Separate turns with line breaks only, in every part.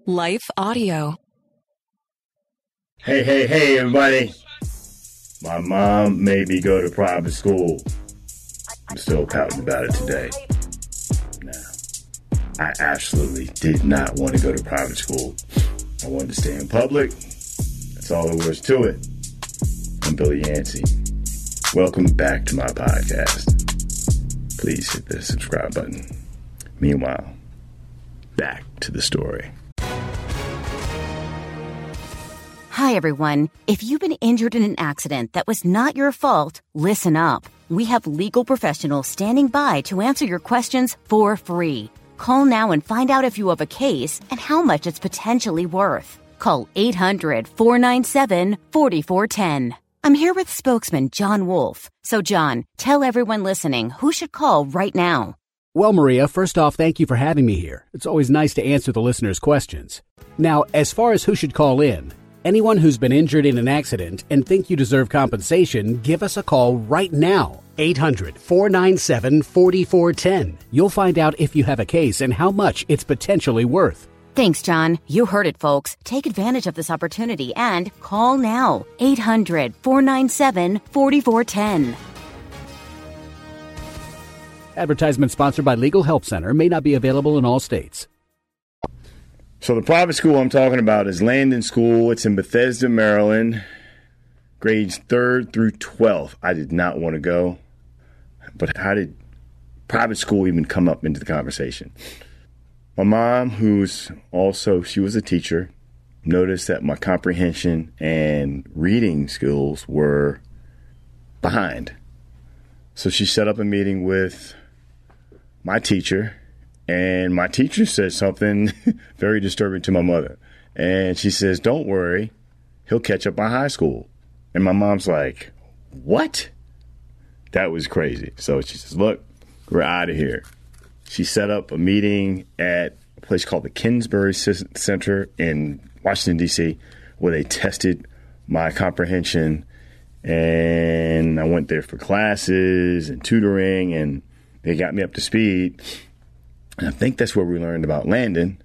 Life Audio.
Hey, everybody. My mom made me go to private school. I'm still pouting about it today. Now, I absolutely did not want to go to private school. I wanted to stay in public. That's all there was to it. I'm Billy Yancey. Welcome back to my podcast. Please hit the subscribe button. Meanwhile, back to the story.
Hi, everyone. If you've been injured in an accident that was not your fault, listen up. We have legal professionals standing by to answer your questions for free. Call now and find out if you have a case and how much it's potentially worth. Call 800-497-4410. I'm here with spokesman John Wolf. So, John, tell everyone listening who should call right now.
Well, Maria, first off, thank you for having me here. It's always nice to answer the listeners' questions. Now, as far as who should call in, anyone who's been injured in an accident and think you deserve compensation, give us a call right now. 800-497-4410. You'll find out if you have a case and how much it's potentially worth.
Thanks, John. You heard it, folks. Take advantage of this opportunity and call now. 800-497-4410.
Advertisement sponsored by Legal Help Center. May not be available in all states.
So the private school I'm talking about is Landon School. It's in Bethesda, Maryland, grades 3rd through 12th. I did not want to go, but how did private school even come up into the conversation? My mom, she was a teacher, noticed that my comprehension and reading skills were behind. So she set up a meeting with my teacher, and my teacher said something very disturbing to my mother. And she says, "Don't worry, he'll catch up by high school." And my mom's like, "What?" That was crazy. So she says, "Look, we're out of here." She set up a meeting at a place called the Kinsbury Center in Washington, D.C., where they tested my comprehension. And I went there for classes and tutoring, and they got me up to speed. And I think that's where we learned about Landon.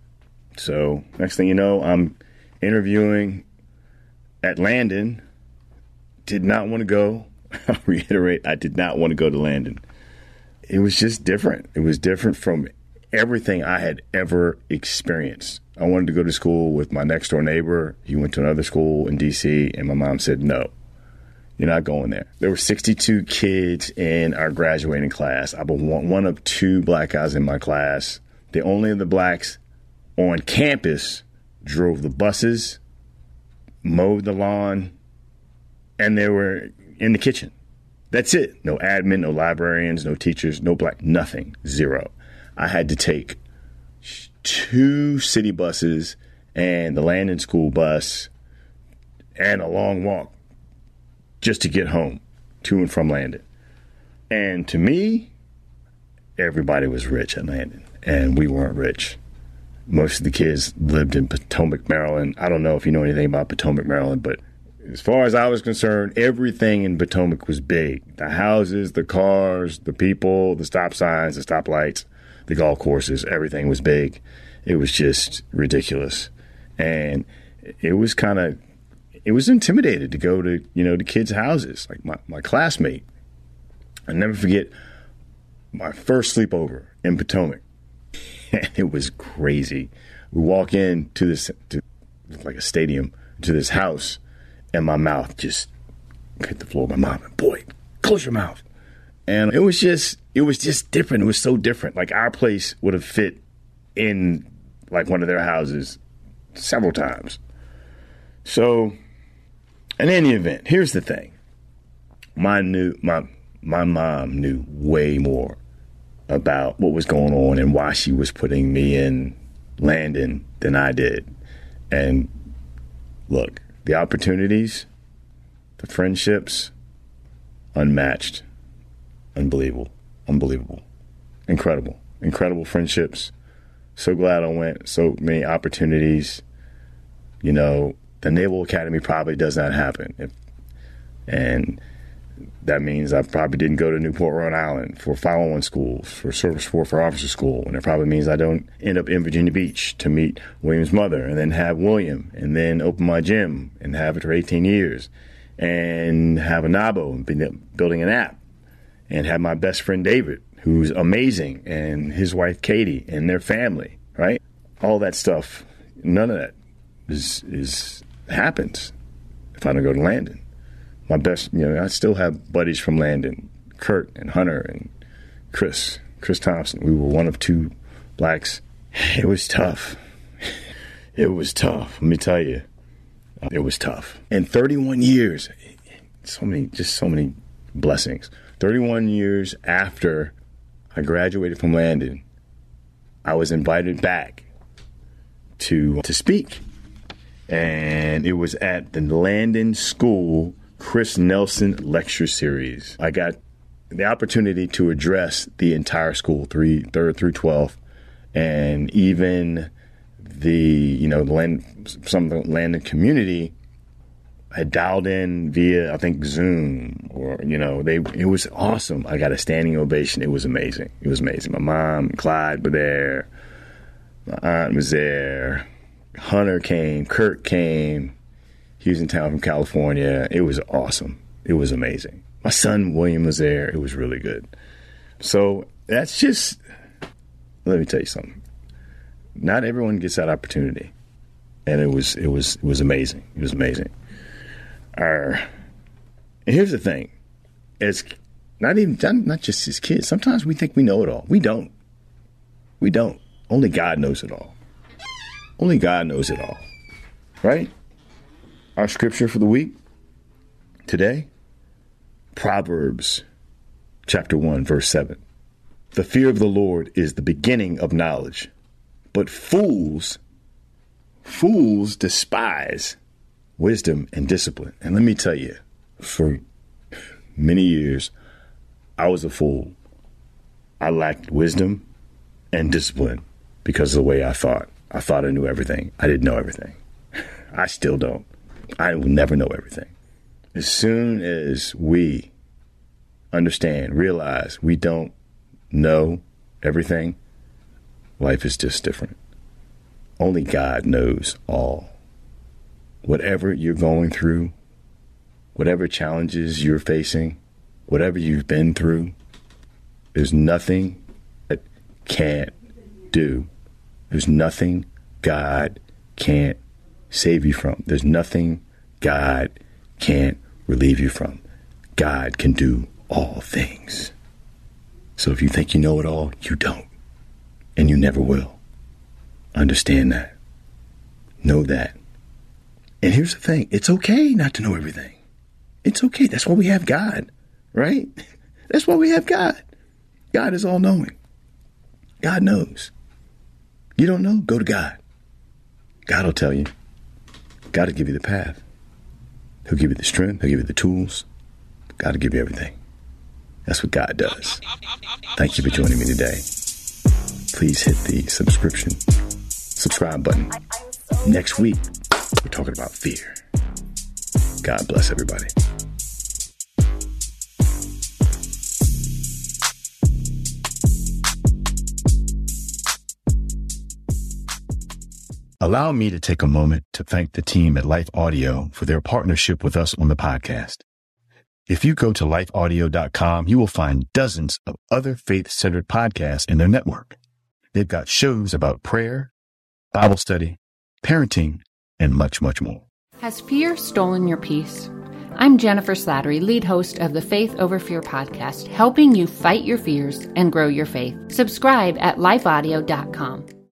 So next thing you know, I'm interviewing at Landon. Did not want to go. I'll reiterate, I did not want to go to Landon. It was just different. It was different from everything I had ever experienced. I wanted to go to school with my next door neighbor. He went to another school in D.C., and my mom said, "No, you're not going there." There were 62 kids in our graduating class. I was one of 2 black guys in my class. The only of the blacks on campus drove the buses, mowed the lawn, and they were in the kitchen. That's it. No admin, no librarians, no teachers, no black, nothing, zero. I had to take 2 city buses and the Landon School bus and a long walk just to get home, to and from Landon. And to me, everybody was rich at Landon, and we weren't rich. Most of the kids lived in Potomac, Maryland. I don't know if you know anything about Potomac, Maryland, but as far as I was concerned, everything in Potomac was big. The houses, the cars, the people, the stop signs, the stoplights, the golf courses, everything was big. It was just ridiculous. And it was intimidated to go to, the kids' houses. Like my classmate, I'll never forget my first sleepover in Potomac. And it was crazy. We walk in to like a stadium, to this house, and my mouth just hit the floor. My mom, "Boy, close your mouth." And it was just different. It was so different. Like our place would have fit in like one of their houses several times. So, in any event, here's the thing. My mom knew way more about what was going on and why she was putting me in Landon than I did. And look, the opportunities, the friendships, unmatched, unbelievable, incredible friendships. So glad I went. So many opportunities. The Naval Academy probably does not happen. And That means I probably didn't go to Newport, Rhode Island for 501 schools, for Service Corps for Officer School. And it probably means I don't end up in Virginia Beach to meet William's mother and then have William and then open my gym and have it for 18 years and have a NABO and be building an app and have my best friend David, who's amazing, and his wife Katie and their family, right? All that stuff, none of that is happens if I don't go to Landon. My best, I still have buddies from Landon, Kurt and Hunter and Chris Thompson. We were one of two blacks. It was tough. It was tough. Let me tell you, it was tough. And 31 years, so many blessings. 31 years after I graduated from Landon, I was invited back to speak. And it was at the Landon School Chris Nelson Lecture Series. I got the opportunity to address the entire school, 3rd through 12th, and even some of the Landon community had dialed in via, I think, Zoom, or, it was awesome. I got a standing ovation. It was amazing. It was amazing. My mom and Clyde were there. My aunt was there. Hunter came. Kurt came. He was in town from California. It was awesome. It was amazing. My son William was there. It was really good. So that's just, let me tell you something. Not everyone gets that opportunity, and it was amazing. It was amazing. And here's the thing: it's not just as kids. Sometimes we think we know it all. We don't. We don't. Only God knows it all. Only God knows it all. Right? Our scripture for the week today, Proverbs chapter 1, verse 7. The fear of the Lord is the beginning of knowledge, but fools despise wisdom and discipline. And let me tell you, for many years, I was a fool. I lacked wisdom and discipline because of the way I thought. I thought I knew everything. I didn't know everything. I still don't. I will never know everything. As soon as we realize we don't know everything, life is just different. Only God knows all. Whatever you're going through, whatever challenges you're facing, whatever you've been through, there's nothing that can't do. There's nothing God can't save you from. There's nothing God can't relieve you from. God can do all things. So if you think you know it all, you don't. And you never will. Understand that. Know that. And here's the thing. It's okay not to know everything. It's okay. That's why we have God, right? That's why we have God. God is all-knowing. God knows. You don't know? Go to God. God will tell you. God will give you the path. He'll give you the strength. He'll give you the tools. God will give you everything. That's what God does. Thank you for joining me today. Please hit the subscribe button. Next week, we're talking about fear. God bless everybody. Allow me to take a moment to thank the team at Life Audio for their partnership with us on the podcast. If you go to lifeaudio.com, you will find dozens of other faith-centered podcasts in their network. They've got shows about prayer, Bible study, parenting, and much, much more.
Has fear stolen your peace? I'm Jennifer Slattery, lead host of the Faith Over Fear podcast, helping you fight your fears and grow your faith. Subscribe at lifeaudio.com.